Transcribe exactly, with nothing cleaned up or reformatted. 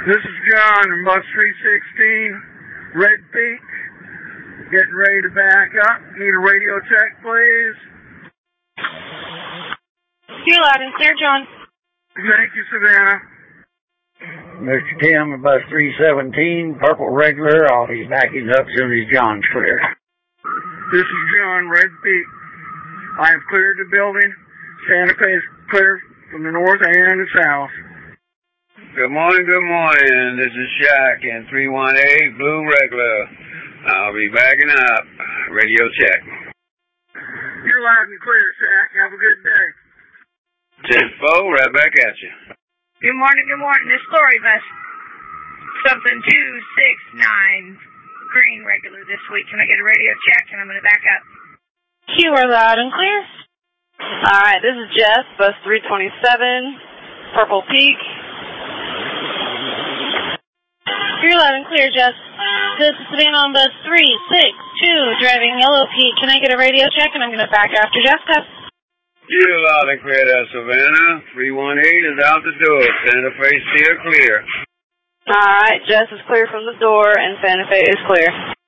This is John in bus three sixteen, Red Peak. Getting ready to back up. Need a radio check, please. You're loud and clear, John. Thank you, Savannah. Mister Tim in bus three seventeen, Purple Regular. I'll be backing up as soon as John's clear. This is John, Red Peak. I have cleared the building. Santa Fe is clear from the north and the south. Good morning, good morning. This is Shaq in three one eight, Blue Regular. I'll be backing up. Radio check. You're loud and clear, Shaq. Have a good day. ten four, right back at you. Good morning, good morning. This story bus. Something two six nine, green regular this week. Can I get a radio check? And I'm going to back up. You are loud and clear. All right, this is Jess, bus three twenty-seven, Purple Peak. You're loud and clear, Jess. This is Savannah on bus three six two, driving Yellow Peak. Can I get a radio check? And I'm going to back after Jessica. You're loud and clear there, Savannah. three one eight is out the door. Santa Fe still clear. All right, Jess is clear from the door, and Santa Fe is clear.